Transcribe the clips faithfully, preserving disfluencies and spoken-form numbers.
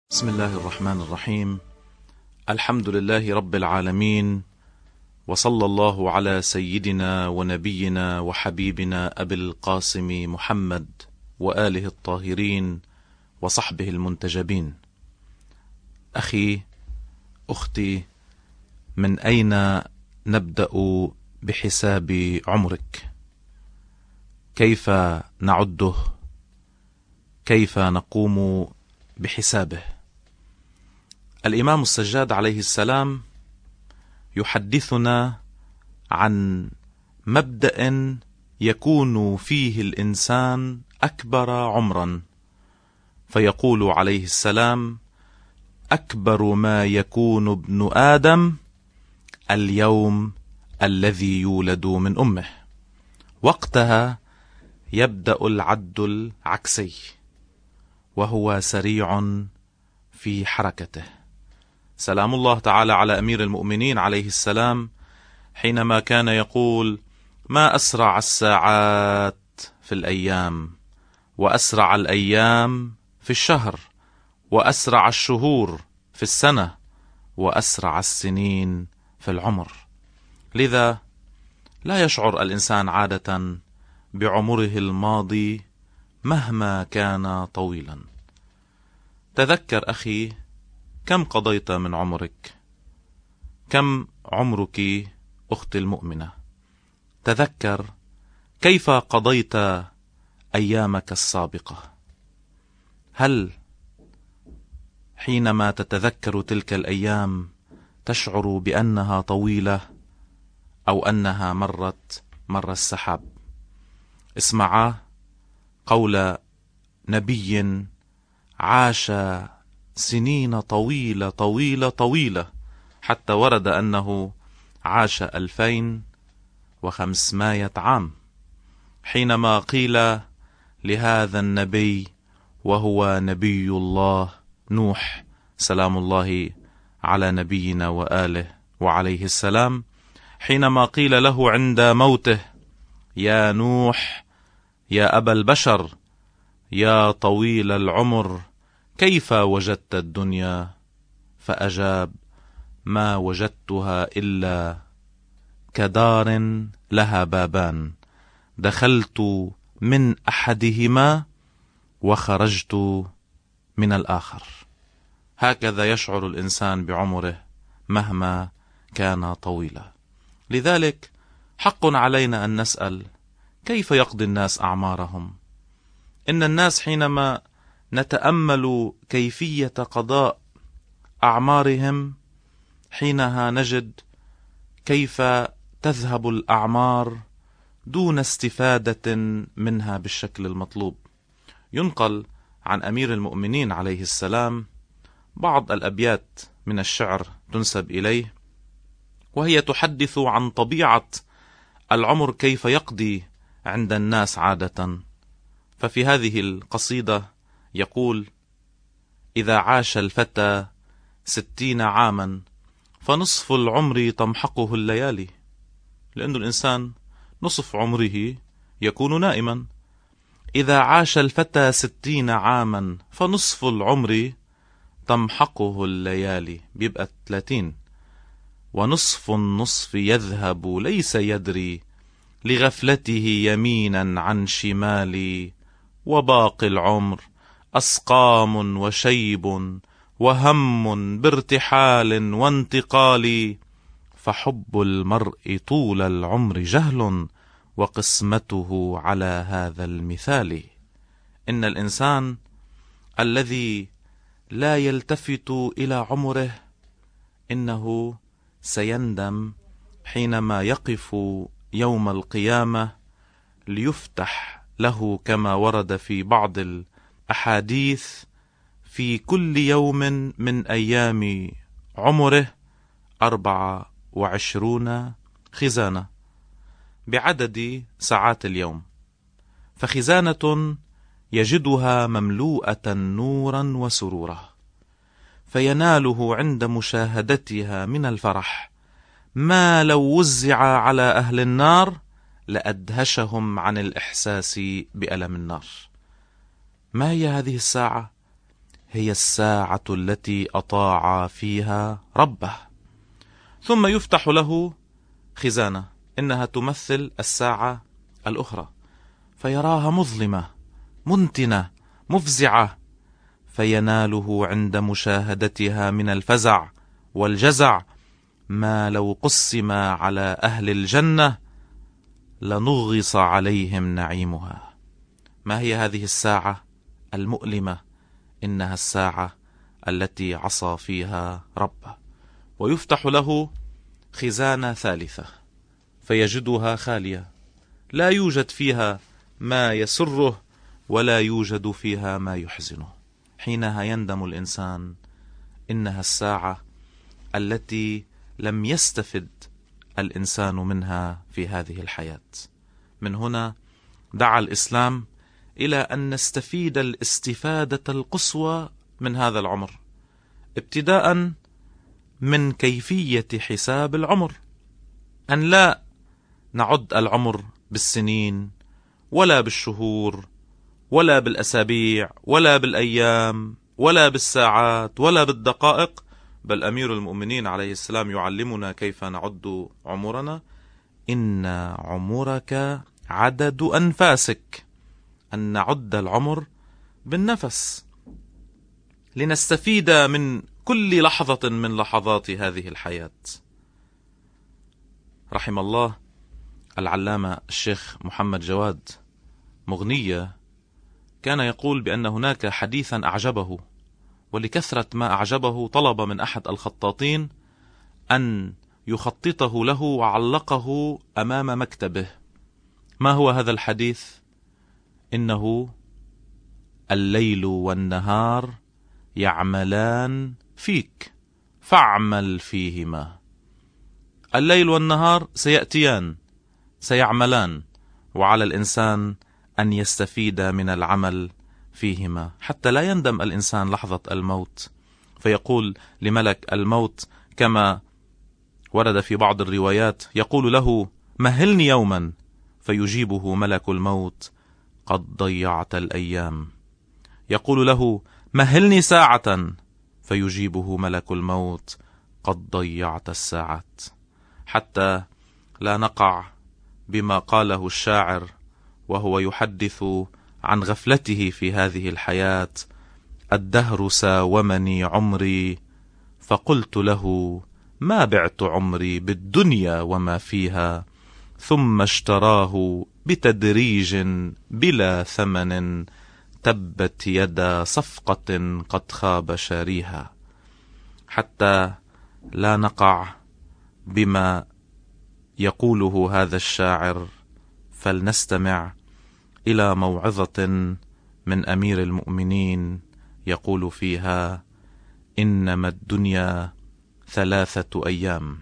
بسم الله الرحمن الرحيم. الحمد لله رب العالمين، وصلى الله على سيدنا ونبينا وحبيبنا أبي القاسم محمد وآله الطاهرين وصحبه المنتجبين. أخي، أختي، من أين نبدأ بحساب عمرك؟ كيف نعده؟ كيف نقوم بحسابه؟ الإمام السجاد عليه السلام يحدثنا عن مبدأ يكون فيه الإنسان أكبر عمرا، فيقول عليه السلام: أكبر ما يكون ابن آدم اليوم الذي يولد من أمه. وقتها يبدأ العد العكسي، وهو سريع في حركته. سلام الله تعالى على أمير المؤمنين عليه السلام حينما كان يقول: ما أسرع الساعات في الأيام، وأسرع الأيام في الشهر، وأسرع الشهور في السنة، وأسرع السنين في العمر. لذا لا يشعر الإنسان عادة بعمره الماضي مهما كان طويلا. تذكر أخي، كم قضيت من عمرك؟ كم عمرك أختي المؤمنة؟ تذكر كيف قضيت أيامك السابقة. هل حينما تتذكر تلك الأيام تشعر بأنها طويلة أو أنها مرت مر السحاب؟ اسمعا قول نبي عاش سنين طويلة طويلة طويلة، حتى ورد أنه عاش ألفين وخمسمائة عام، حينما قيل لهذا النبي وهو نبي الله نوح سلام الله على نبينا وآله وعليه السلام، حينما قيل له عند موته: يا نوح، يا أبا البشر، يا طويل العمر، كيف وجدت الدنيا؟ فأجاب: ما وجدتها إلا كدار لها بابان، دخلت من أحدهما وخرجت من الآخر. هكذا يشعر الإنسان بعمره مهما كان طويلا. لذلك حق علينا أن نسأل: كيف يقضي الناس أعمارهم؟ إن الناس حينما نتأمل كيفية قضاء أعمارهم، حينها نجد كيف تذهب الأعمار دون استفادة منها بالشكل المطلوب. ينقل عن أمير المؤمنين عليه السلام بعض الأبيات من الشعر تنسب إليه، وهي تحدث عن طبيعة العمر كيف يقضي عند الناس عادة. ففي هذه القصيدة يقول: إذا عاش الفتى ستين عاما فنصف العمر تمحقه الليالي. لأن الإنسان نصف عمره يكون نائما. إذا عاش الفتى ستين عاما فنصف العمر تمحقه الليالي، بيبقى ثلاثين. ونصف النصف يذهب ليس يدري، لغفلته يمينا عن شمالي. وباقي العمر أسقام وشيب وهم بارتحال وانتقال. فحب المرء طول العمر جهل، وقسمته على هذا المثال. إن الإنسان الذي لا يلتفت إلى عمره إنه سيندم حينما يقف يوم القيامة ليفتح له، كما ورد في بعض الأحاديث، في كل يوم من أيام عمره أربعة وعشرون خزانة بعدد ساعات اليوم، فخزانة يجدها مملوءة نورا وسرورا، فيناله عند مشاهدتها من الفرح ما لو وزع على أهل النار لأدهشهم عن الإحساس بألم النار. ما هي هذه الساعة؟ هي الساعة التي أطاع فيها ربه. ثم يفتح له خزانة إنها تمثل الساعة الأخرى، فيراها مظلمة منتنة مفزعة، فيناله عند مشاهدتها من الفزع والجزع ما لو قسم على أهل الجنة لنغص عليهم نعيمها. ما هي هذه الساعة المؤلمة؟ إنها الساعة التي عصى فيها ربه. ويفتح له خزانة ثالثة فيجدها خالية، لا يوجد فيها ما يسره ولا يوجد فيها ما يحزنه. حينها يندم الإنسان. إنها الساعة التي لم يستفد الإنسان منها في هذه الحياة. من هنا دعا الإسلام إلى أن نستفيد الاستفادة القصوى من هذا العمر، ابتداء من كيفية حساب العمر، أن لا نعد العمر بالسنين ولا بالشهور ولا بالأسابيع ولا بالأيام ولا بالساعات ولا بالدقائق، بل أمير المؤمنين عليه السلام يعلمنا كيف نعد عمرنا. إن عمرك عدد أنفاسك، أن نعد العمر بالنفس لنستفيد من كل لحظة من لحظات هذه الحياة. رحم الله العلامة الشيخ محمد جواد مغنية، كان يقول بأن هناك حديثا أعجبه، ولكثرة ما أعجبه طلب من أحد الخطاطين أن يخططه له وعلقه أمام مكتبه. ما هو هذا الحديث؟ إنه الليل والنهار يعملان فيك فاعمل فيهما. الليل والنهار سيأتيان سيعملان، وعلى الإنسان أن يستفيد من العمل فيهما حتى لا يندم الإنسان لحظة الموت، فيقول لملك الموت كما ورد في بعض الروايات، يقول له مهلني يوما، فيجيبه ملك الموت قد ضيعت الأيام. يقول له مهلني ساعة، فيجيبه ملك الموت قد ضيعت الساعات. حتى لا نقع بما قاله الشاعر وهو يحدث عن غفلته في هذه الحياة: الدهر ساومني عمري فقلت له ما بعت عمري بالدنيا وما فيها، ثم اشتراه بتدريج بلا ثمن، تبت يدا صفقة قد خاب شاريها. حتى لا نقع بما يقوله هذا الشاعر، فلنستمع إلى موعظة من أمير المؤمنين يقول فيها: إنما الدنيا ثلاثة أيام،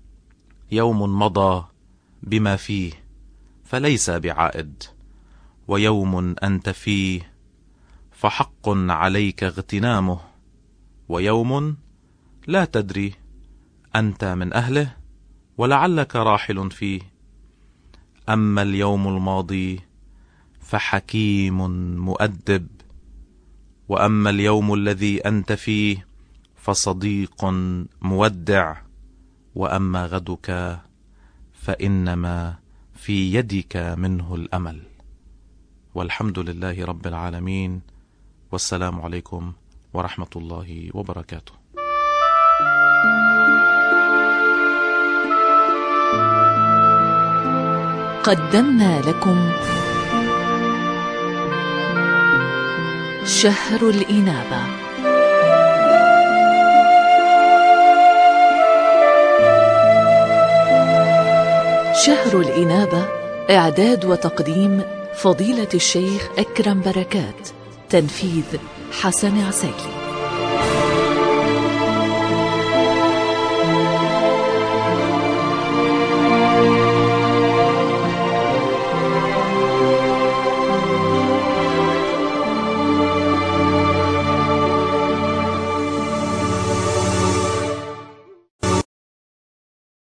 يوم مضى بما فيه فليس بعائد، ويوم أنت فيه فحق عليك اغتنامه، ويوم لا تدري أنت من أهله ولعلك راحل فيه. أما اليوم الماضي فحكيم مؤدب، وأما اليوم الذي أنت فيه فصديق مودع، وأما غدك فإنما في يدك منه الأمل. والحمد لله رب العالمين، والسلام عليكم ورحمة الله وبركاته. قدمنا لكم شهر الإنابة. شهر الإنابة، إعداد وتقديم فضيلة الشيخ أكرم بركات، تنفيذ حسن عسيلي.